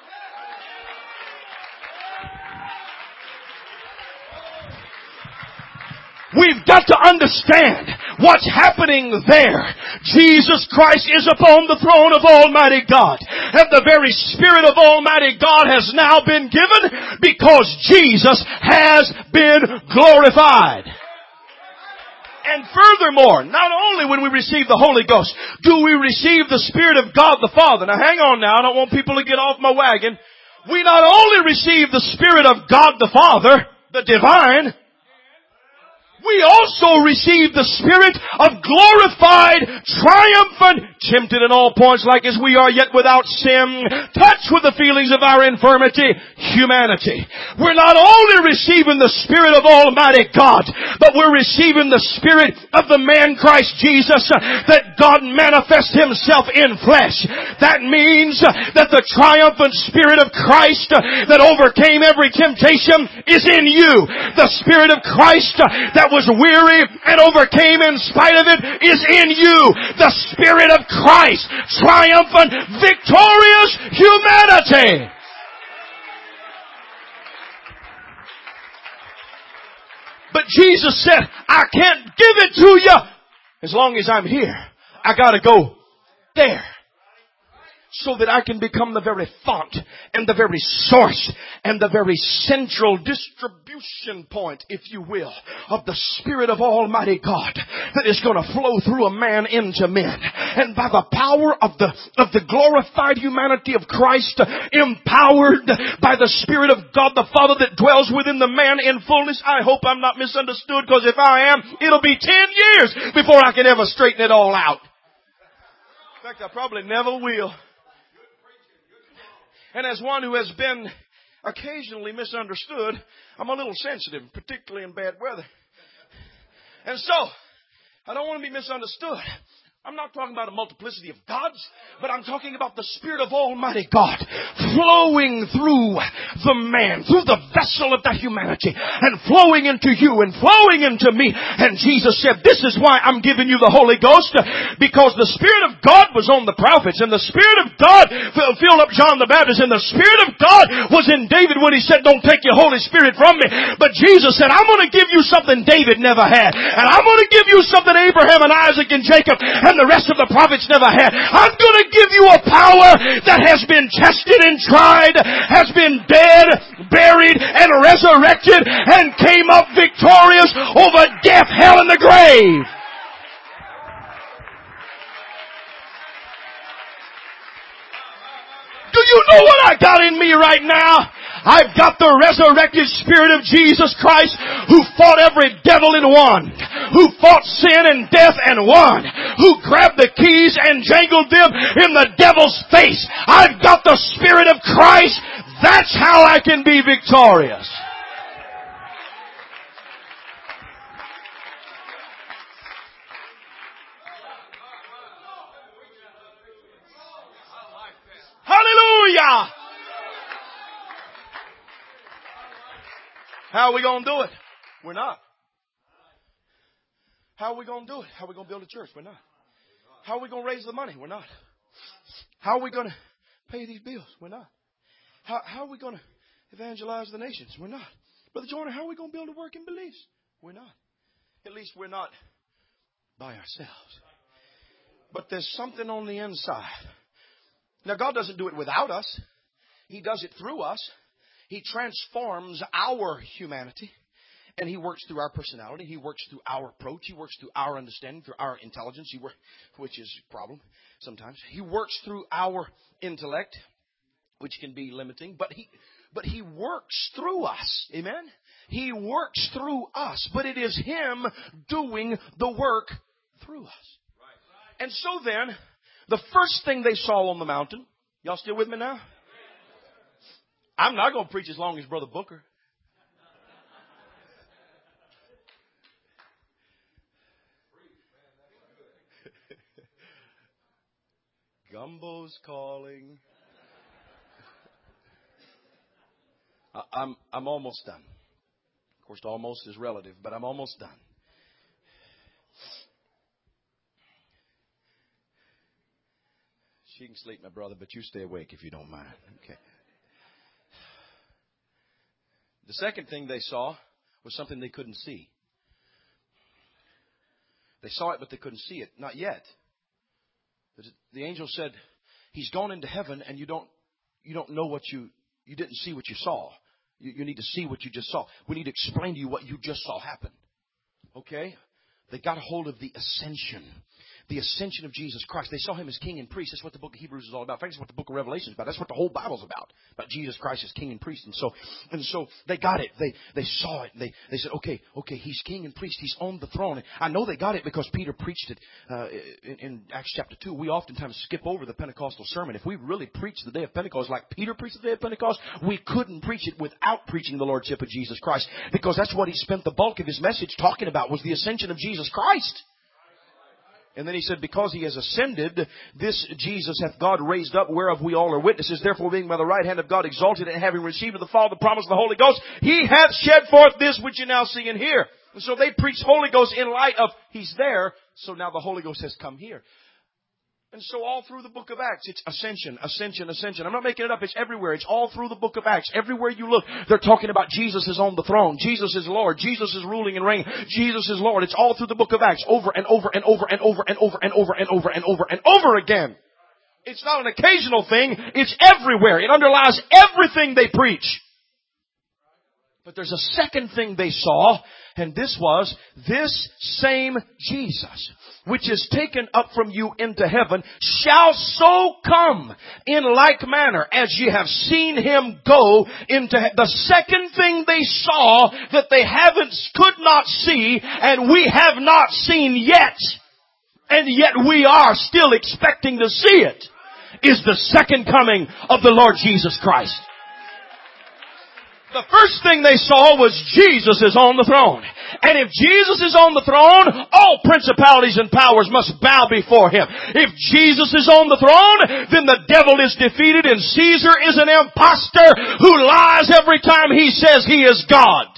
We've got to understand what's happening there. Jesus Christ is upon the throne of Almighty God. And the very Spirit of Almighty God has now been given because Jesus has been glorified. And furthermore, not only when we receive the Holy Ghost, do we receive the Spirit of God the Father. Now hang on now, I don't want people to get off my wagon. We not only receive the Spirit of God the Father, the divine, we also receive the Spirit of glorified, triumphant, tempted in all points like as we are, yet without sin, touched with the feelings of our infirmity, humanity. We're not only receiving the Spirit of Almighty God, but we're receiving the Spirit of the man Christ Jesus, that God manifests Himself in flesh. That means that the triumphant Spirit of Christ that overcame every temptation is in you. The Spirit of Christ that was weary and overcame in spite of it is in you. The Spirit of Christ, triumphant, victorious humanity. But Jesus said, I can't give it to you as long as I'm here. I gotta go there, so that I can become the very font and the very source and the very central distribution point, if you will, of the Spirit of Almighty God that is going to flow through a man into men. And by the power of the, of the glorified humanity of Christ, empowered by the Spirit of God the Father that dwells within the man in fullness. I hope I'm not misunderstood, because if I am, it'll be ten years before I can ever straighten it all out. In fact, I probably never will. And as one who has been occasionally misunderstood, I'm a little sensitive, particularly in bad weather. And so, I don't want to be misunderstood. I'm not talking about a multiplicity of gods, but I'm talking about the Spirit of Almighty God flowing through the man, through the vessel of that humanity, and flowing into you and flowing into me. And Jesus said, this is why I'm giving you the Holy Ghost, because the Spirit of God was on the prophets, and the Spirit of God filled up John the Baptist, and the Spirit of God was in David when he said, don't take your Holy Spirit from me. But Jesus said, I'm going to give you something David never had, and I'm going to give you something Abraham and Isaac and Jacob and the rest of the prophets never had. I'm going to give you a power that has been tested and tried, has been dead, buried, and resurrected, and came up victorious over death, hell, and the grave. Do you know what I got in me right now? I've got the resurrected Spirit of Jesus Christ, who fought every devil and won, who fought sin and death and won, who grabbed the keys and jangled them in the devil's face. I've got the Spirit of Christ. That's how I can be victorious. Hallelujah! How are we going to do it? We're not. How are we going to do it? How are we going to build a church? We're not. How are we going to raise the money? We're not. How are we going to pay these bills? We're not. How, how are we going to evangelize the nations? We're not. Brother Jordan, how are we going to build a working beliefs? We're not. At least we're not by ourselves. But there's something on the inside. Now, God doesn't do it without us. He does it through us. He transforms our humanity, and He works through our personality. He works through our approach. He works through our understanding, through our intelligence, he work, which is a problem sometimes. He works through our intellect, which can be limiting, but He, but He works through us. Amen? He works through us, but it is Him doing the work through us. And so then, the first thing they saw on the mountain, y'all still with me now? I'm not going to preach as long as Brother Booker. Gumbo's calling. I, I'm I'm almost done. Of course, almost is relative, but I'm almost done. She can sleep, my brother, but you stay awake if you don't mind. Okay. The second thing they saw was something they couldn't see. They saw it, but they couldn't see it. Not yet. The angel said, He's gone into heaven, and you don't, you don't know what you, you didn't see what you saw. You, you need to see what you just saw. We need to explain to you what you just saw happen. Okay? They got a hold of the ascension. the ascension of Jesus Christ. They saw him as king and priest. That's what the book of Hebrews is all about. In fact, that's what the book of Revelation is about. That's what the whole Bible's about. About Jesus Christ as king and priest. And so, and so they got it. They, they saw it. They, they said, okay, okay, he's king and priest. He's on the throne. And I know they got it because Peter preached it, uh, in, in Acts chapter two. We oftentimes skip over the Pentecostal sermon. If we really preached the day of Pentecost like Peter preached the day of Pentecost, we couldn't preach it without preaching the Lordship of Jesus Christ. Because that's what he spent the bulk of his message talking about, was the ascension of Jesus Christ. And then he said, because he has ascended, this Jesus hath God raised up, whereof we all are witnesses. Therefore, being by the right hand of God exalted, and having received of the Father the promise of the Holy Ghost, he hath shed forth this which you now see and hear. And so they preach Holy Ghost in light of he's there, so now the Holy Ghost has come here. And so all through the book of Acts, it's ascension, ascension, ascension. I'm not making it up. It's everywhere. It's all through the book of Acts. Everywhere you look, they're talking about Jesus is on the throne. Jesus is Lord. Jesus is ruling and reigning. Jesus is Lord. It's all through the book of Acts, over and over and over and over and over and over and over and over and over again. It's not an occasional thing. It's everywhere. It underlies everything they preach. But there's a second thing they saw, and this was this same Jesus, which is taken up from you into heaven, shall so come in like manner as ye have seen him go into heaven. The second thing they saw that they haven't, could not see, and we have not seen yet, and yet we are still expecting to see it, is the second coming of the Lord Jesus Christ. The first thing they saw was Jesus is on the throne. And if Jesus is on the throne, all principalities and powers must bow before him. If Jesus is on the throne, then the devil is defeated and Caesar is an imposter who lies every time he says he is God.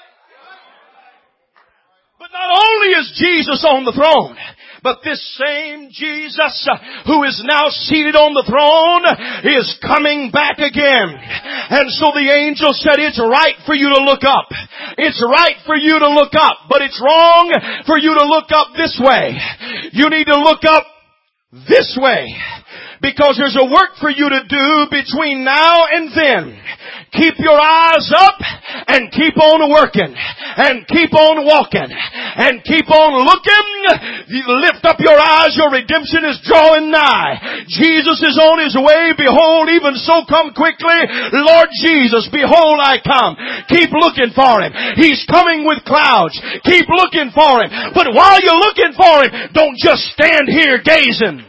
But not only is Jesus on the throne, but this same Jesus who is now seated on the throne is coming back again. And so the angel said, it's right for you to look up. It's right for you to look up. But it's wrong for you to look up this way. You need to look up this way. Because there's a work for you to do between now and then. Keep your eyes up and keep on working and keep on walking and keep on looking. You lift up your eyes. Your redemption is drawing nigh. Jesus is on his way. Behold, even so come quickly. Lord Jesus, behold, I come. Keep looking for him. He's coming with clouds. Keep looking for him. But while you're looking for him, don't just stand here gazing.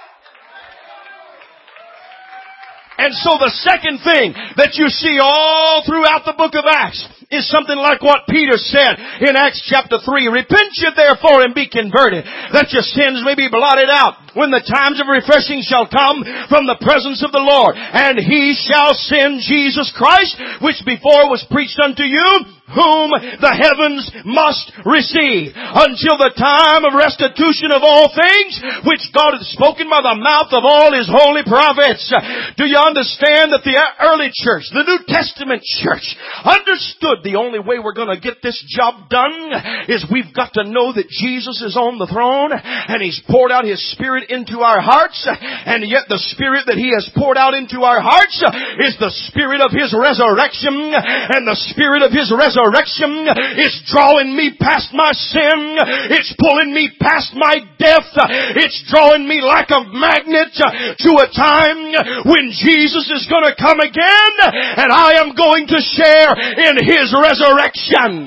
And so the second thing that you see all throughout the book of Acts is something like what Peter said in Acts chapter three. Repent ye therefore and be converted, that your sins may be blotted out, when the times of refreshing shall come from the presence of the Lord. And he shall send Jesus Christ, which before was preached unto you, whom the heavens must receive, until the time of restitution of all things, which God hath spoken by the mouth of all his holy prophets. Do you understand that the early church, the New Testament church, understood the only way we're going to get this job done is we've got to know that Jesus is on the throne and he's poured out his Spirit into our hearts, and yet the Spirit that he has poured out into our hearts is the Spirit of his resurrection, and the Spirit of his resurrection Resurrection is drawing me past my sin. It's pulling me past my death. It's drawing me like a magnet to a time when Jesus is going to come again, and I am going to share in his resurrection.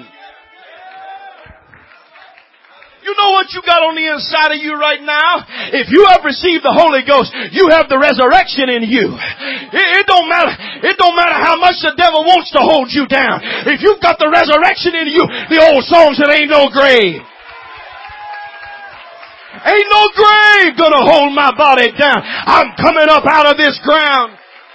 You know what you got on the inside of you right now? If you have received the Holy Ghost, you have the resurrection in you. It, it don't matter. It don't matter how much the devil wants to hold you down. If you've got the resurrection in you, the old song said, ain't no grave. Ain't no grave gonna hold my body down. I'm coming up out of this ground.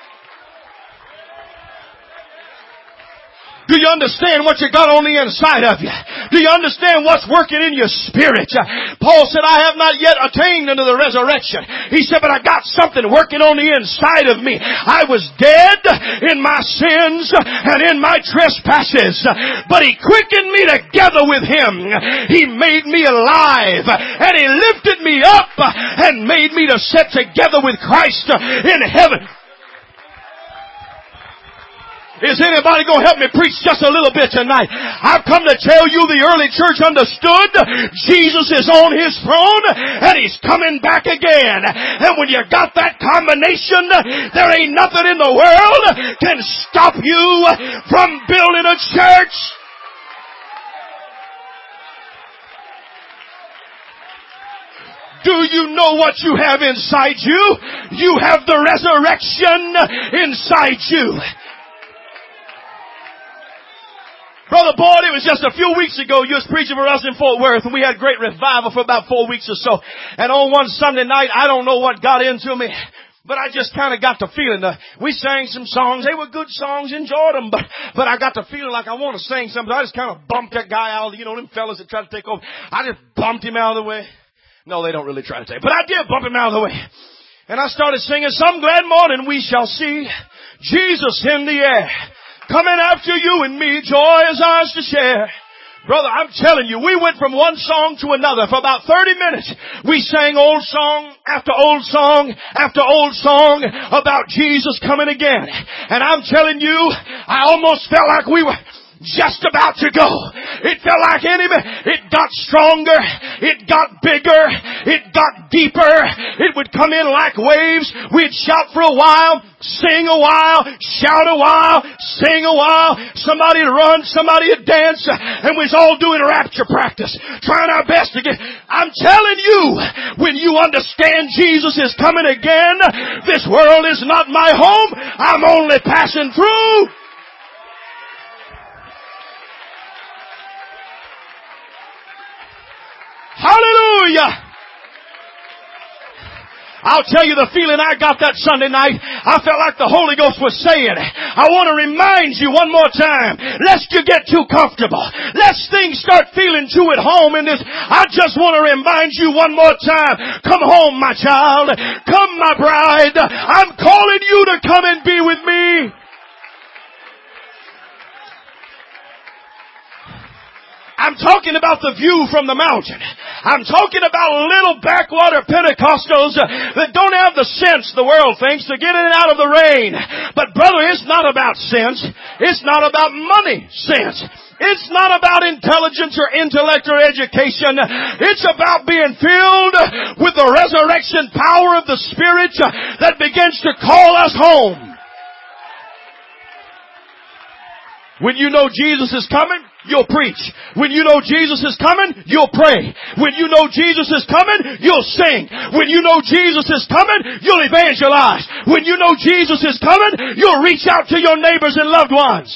Do you understand what you got on the inside of you? Do you understand what's working in your spirit? Paul said, I have not yet attained unto the resurrection. He said, but I got something working on the inside of me. I was dead in my sins and in my trespasses, but he quickened me together with him. He made me alive, and he lifted me up and made me to sit together with Christ in heaven. Is anybody going to help me preach just a little bit tonight? I've come to tell you the early church understood Jesus is on His throne and He's coming back again. And when you got that combination, there ain't nothing in the world can stop you from building a church. Do you know what you have inside you? You have the resurrection inside you. Brother Boyd, it was just a few weeks ago, you was preaching for us in Fort Worth, and we had great revival for about four weeks or so. And on one Sunday night, I don't know what got into me, but I just kind of got the feeling that we sang some songs. They were good songs, enjoyed them, but, but I got the feeling like I want to sing something. I just kind of bumped that guy out, you know, them fellas that try to take over. I just bumped him out of the way. No, they don't really try to take, but I did bump him out of the way. And I started singing, "Some glad morning we shall see Jesus in the air. Coming after you and me, joy is ours to share." Brother, I'm telling you, we went from one song to another for about thirty minutes. We sang old song after old song after old song about Jesus coming again. And I'm telling you, I almost felt like we were just about to go. It felt like enemy. It got stronger. It got bigger. It got deeper. It would come in like waves. We'd shout for a while, sing a while, shout a while, sing a while. Somebody would run, somebody would dance, and we was all doing rapture practice, trying our best to get. I'm telling you, when you understand Jesus is coming again, this world is not my home. I'm only passing through. Hallelujah! I'll tell you the feeling I got that Sunday night. I felt like the Holy Ghost was saying, I want to remind you one more time, lest you get too comfortable, lest things start feeling too at home in this. I just want to remind you one more time, come home, my child. Come, my bride. I'm calling you to come and be with me. I'm talking about the view from the mountain. I'm talking about little backwater Pentecostals that don't have the sense the world thinks to get in and out of the rain. But brother, it's not about sense. It's not about money sense. It's not about intelligence or intellect or education. It's about being filled with the resurrection power of the Spirit that begins to call us home. When you know Jesus is coming, you'll preach. When you know Jesus is coming, you'll pray. When you know Jesus is coming, you'll sing. When you know Jesus is coming, you'll evangelize. When you know Jesus is coming, you'll reach out to your neighbors and loved ones.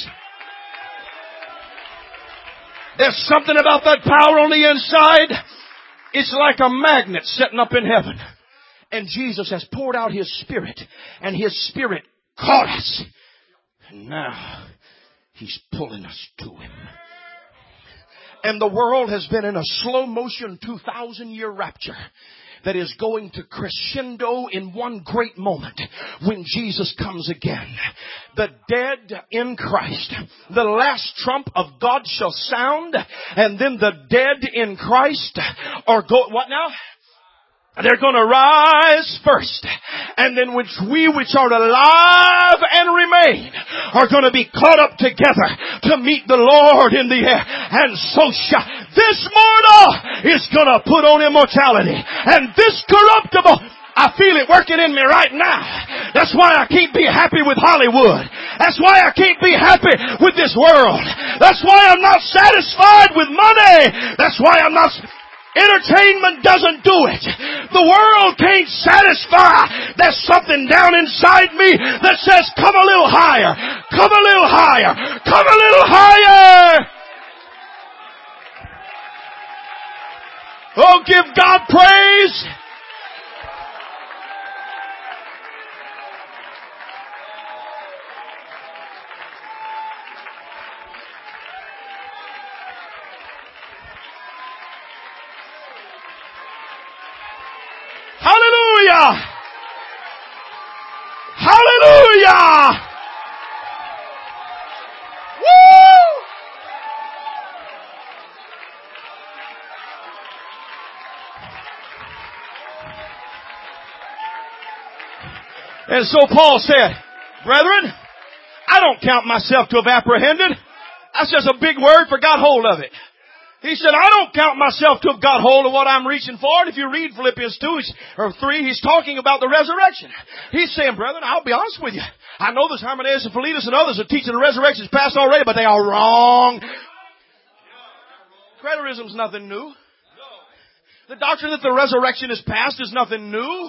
There's something about that power on the inside. It's like a magnet sitting up in heaven. And Jesus has poured out His Spirit, and His Spirit caught us. And now He's pulling us to Him. And the world has been in a slow motion two thousand year rapture that is going to crescendo in one great moment when Jesus comes again. The dead in Christ. The last trump of God shall sound, and then the dead in Christ are go, what now? They're going to rise first, and then which we which are alive and remain are going to be caught up together to meet the Lord in the air. And so shall this mortal is going to put on immortality, and this corruptible. I feel it working in me right now. That's why I can't be happy with Hollywood. That's why I can't be happy with this world. That's why I'm not satisfied with money. That's why I'm not. Entertainment doesn't do it. The world can't satisfy. There's something down inside me that says, come a little higher. Come a little higher. Come a little higher. Oh, give God praise. Hallelujah! Hallelujah! Woo! And so Paul said, brethren, I don't count myself to have apprehended. That's just a big word for got hold of it. He said, I don't count myself to have got hold of what I'm reaching for. And if you read Philippians two or three, he's talking about the resurrection. He's saying, brethren, I'll be honest with you. I know there's Hymenaeus and Philetus and others are teaching the resurrection is past already, but they are wrong. Preterism's nothing new. The doctrine that the resurrection is past is nothing new.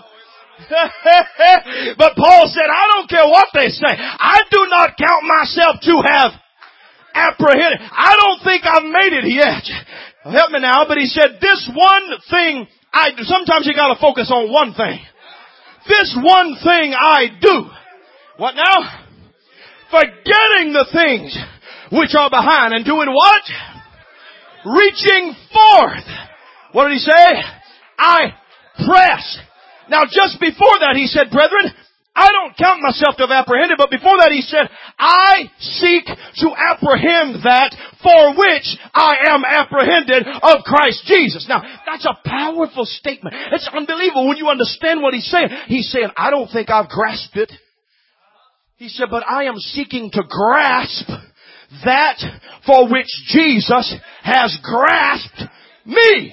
But Paul said, I don't care what they say. I do not count myself to have apprehended. I don't think I've made it yet. Help me now. But he said, this one thing I do. Sometimes you got to focus on one thing. This one thing I do. What now? Forgetting the things which are behind and doing what? Reaching forth. What did he say? I press. Now just before that he said, brethren, I don't count myself to have apprehended, but before that he said, I seek to apprehend that for which I am apprehended of Christ Jesus. Now, that's a powerful statement. It's unbelievable when you understand what he's saying. He's saying, I don't think I've grasped it. He said, but I am seeking to grasp that for which Jesus has grasped me.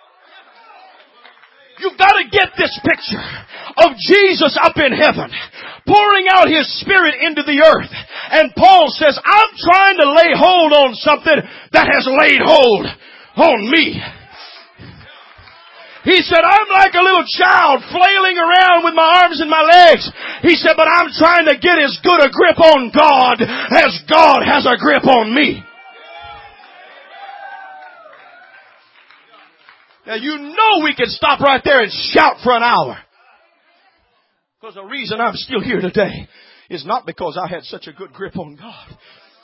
You've got to get this picture of Jesus up in heaven, pouring out His Spirit into the earth. And Paul says, I'm trying to lay hold on something that has laid hold on me. He said, I'm like a little child flailing around with my arms and my legs. He said, but I'm trying to get as good a grip on God as God has a grip on me. Now you know we could stop right there and shout for an hour. Because the reason I'm still here today is not because I had such a good grip on God.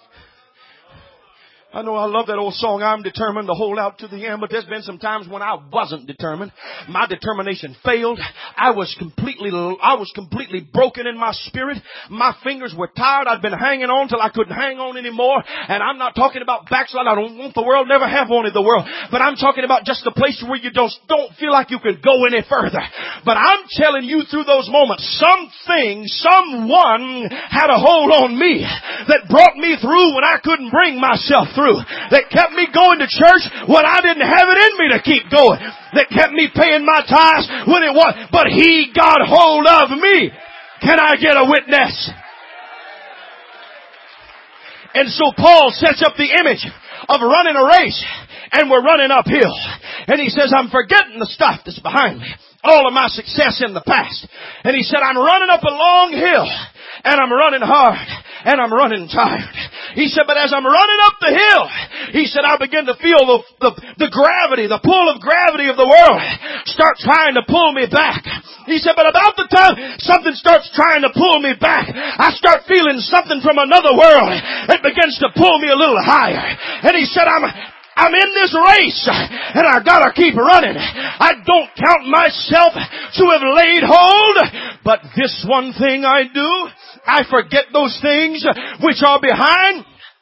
I know I love that old song, I'm determined to hold out to the end, but there's been some times when I wasn't determined. My determination failed. I was completely, I was completely broken in my spirit. My fingers were tired. I'd been hanging on till I couldn't hang on anymore. And I'm not talking about backslide. I don't want the world, never have wanted the world. But I'm talking about just the place where you don't, don't feel like you can go any further. But I'm telling you through those moments, something, someone had a hold on me that brought me through when I couldn't bring myself through. That kept me going to church when I didn't have it in me to keep going. That kept me paying my tithes when it was. But He got hold of me. Can I get a witness? And so Paul sets up the image of running a race. And we're running uphill. And he says, I'm forgetting the stuff that's behind me. All of my success in the past. And he said, I'm running up a long hill. And I'm running hard. And I'm running tired. He said, but as I'm running up the hill, he said, I begin to feel the, the, the gravity, the pull of gravity of the world start trying to pull me back. He said, but about the time something starts trying to pull me back, I start feeling something from another world. It begins to pull me a little higher. And he said, I'm I'm in this race and I gotta keep running. I don't count myself to have laid hold, but this one thing I do, I forget those things which are behind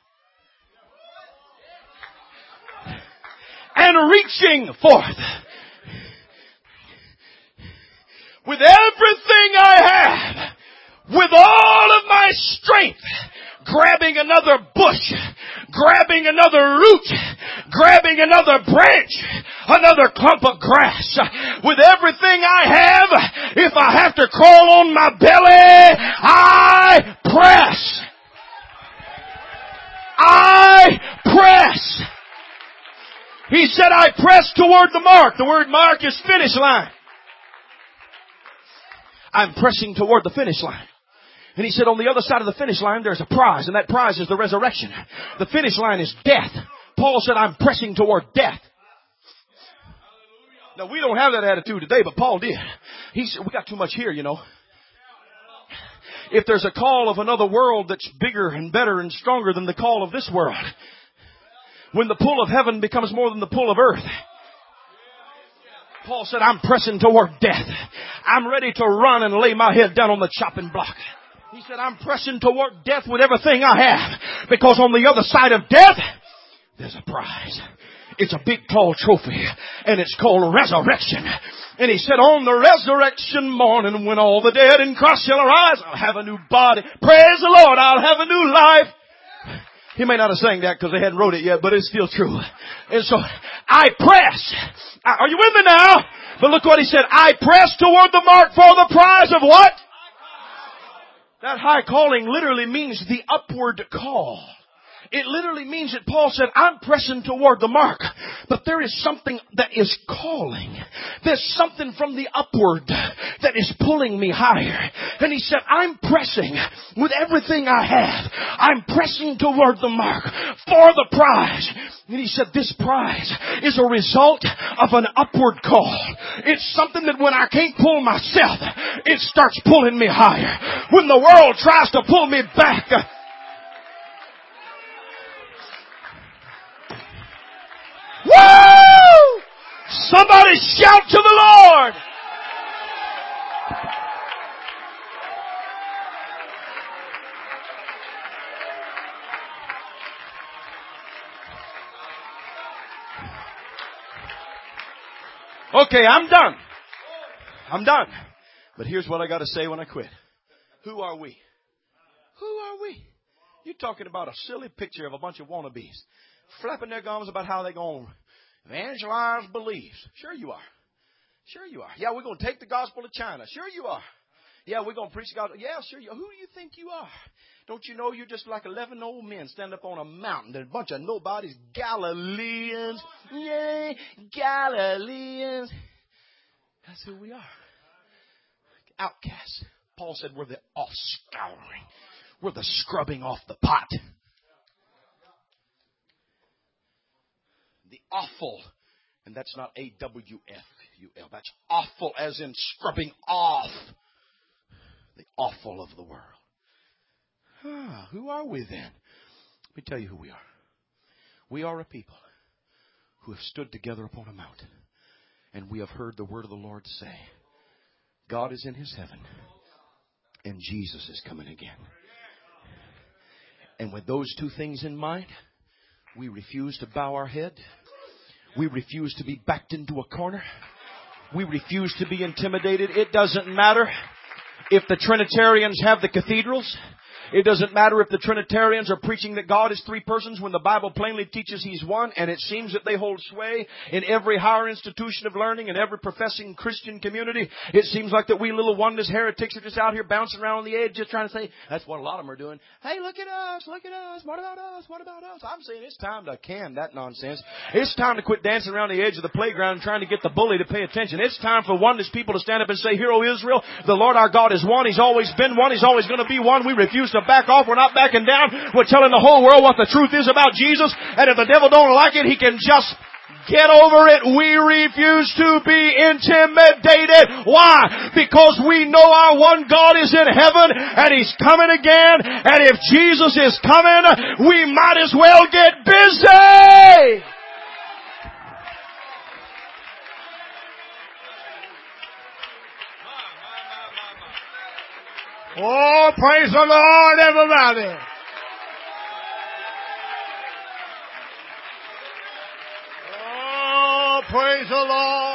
and reaching forth with everything I have, with all of my strength, grabbing another bush, grabbing another root, grabbing another branch, another clump of grass. With everything I have, if I have to crawl on my belly, I press. I press. He said, I press toward the mark. The word mark is finish line. I'm pressing toward the finish line. And he said on the other side of the finish line there's a prize, and that prize is the resurrection. The finish line is death. Paul said, I'm pressing toward death. Now we don't have that attitude today, but Paul did. He said, we got too much here, you know. If there's a call of another world that's bigger and better and stronger than the call of this world, when the pull of heaven becomes more than the pull of earth, Paul said, I'm pressing toward death. I'm ready to run and lay my head down on the chopping block. He said, I'm pressing toward death with everything I have. Because on the other side of death, there's a prize. It's a big tall trophy, and it's called resurrection. And he said, on the resurrection morning, when all the dead in Christ shall arise, I'll have a new body. Praise the Lord, I'll have a new life. He may not have sang that because they hadn't wrote it yet, but it's still true. And so I press. Are you with me now? But look what he said. I press toward the mark for the prize of what? That high calling literally means the upward call. It literally means that Paul said, I'm pressing toward the mark, but there is something that is calling. There's something from the upward that is pulling me higher. And he said, I'm pressing with everything I have. I'm pressing toward the mark for the prize. And he said, this prize is a result of an upward call. It's something that when I can't pull myself, it starts pulling me higher. When the world tries to pull me back, woo! Somebody shout to the Lord. Okay, I'm done. I'm done. But here's what I got to say when I quit. Who are we? Who are we? You're talking about a silly picture of a bunch of wannabes flapping their gums about how they're going to evangelize beliefs. Sure you are. Sure you are. Yeah, we're going to take the gospel to China. Sure you are. Yeah, we're going to preach the gospel. Yeah, sure you are. Who do you think you are? Don't you know you're just like eleven old men standing up on a mountain. There's a bunch of nobodies, Galileans. Yay, Galileans. That's who we are. Outcasts. Paul said we're the off-scouring. We're the scrubbing off the pot. The awful. And that's not A W F U L. That's awful as in scrubbing off. The awful of the world. Ah, who are we then? Let me tell you who we are. We are a people who have stood together upon a mountain. And we have heard the word of the Lord say, God is in his heaven. And Jesus is coming again. And with those two things in mind, we refuse to bow our head. We refuse to be backed into a corner. We refuse to be intimidated. It doesn't matter if the Trinitarians have the cathedrals. It doesn't matter if the Trinitarians are preaching that God is three persons when the Bible plainly teaches He's one, and it seems that they hold sway in every higher institution of learning and every professing Christian community. It seems like that we little oneness heretics are just out here bouncing around on the edge just trying to say, that's what a lot of them are doing. Hey, look at us, look at us, what about us, what about us? I'm saying it's time to can that nonsense. It's time to quit dancing around the edge of the playground and trying to get the bully to pay attention. It's time for oneness people to stand up and say, Hear, O Israel, the Lord our God is one. He's always been one. He's always going to be one. We refuse to back off. We're not backing down. We're telling the whole world what the truth is about Jesus. And if the devil don't like it, he can just get over it. We refuse to be intimidated. Why? Because we know our one God is in heaven and He's coming again. And if Jesus is coming, we might as well get busy. Oh, praise the Lord, everybody. Oh, praise the Lord.